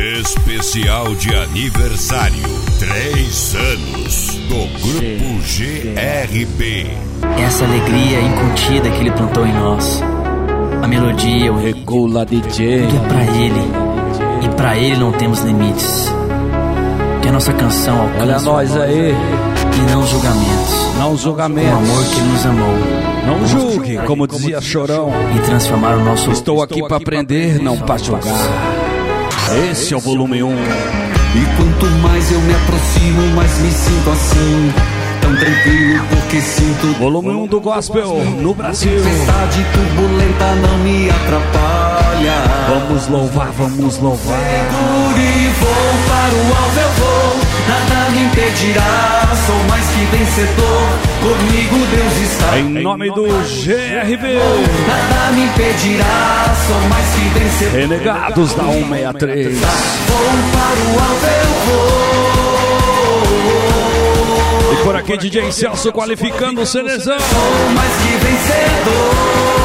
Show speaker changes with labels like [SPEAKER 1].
[SPEAKER 1] Especial de aniversário, 3 anos do Grupo GRB.
[SPEAKER 2] Essa alegria incontida que ele plantou em nós, a melodia, o
[SPEAKER 3] Regula DJ,
[SPEAKER 2] tudo é pra ele, e pra ele não temos limites. Que a nossa canção alcance.
[SPEAKER 3] Olha nós aí.
[SPEAKER 2] E não julgamentos.
[SPEAKER 3] Não julgamentos.
[SPEAKER 2] O amor que nos amou.
[SPEAKER 3] Não julgue, como dizia Chorão.
[SPEAKER 2] E transformar o nosso...
[SPEAKER 3] Estou aqui pra aprender, não pra julgar. Esse é o volume 1.
[SPEAKER 4] E quanto mais eu me aproximo, mais me sinto assim, tão tranquilo porque sinto.
[SPEAKER 3] Volume 1 do Gospel no Brasil.
[SPEAKER 4] Tempestade turbulenta não me atrapalha.
[SPEAKER 3] Vamos louvar, vamos louvar.
[SPEAKER 4] Seguro e vou para o alvo eu vou, nada me impedirá, sou mais que vencedor, comigo Deus está.
[SPEAKER 3] Em nome do GRB,
[SPEAKER 4] nada me impedirá, sou mais que vencedor.
[SPEAKER 3] Renegados da 163.
[SPEAKER 4] Vou para o alvo eu vou.
[SPEAKER 3] E por aqui DJ Celso qualificando o Cenezão.
[SPEAKER 4] Sou mais que vencedor.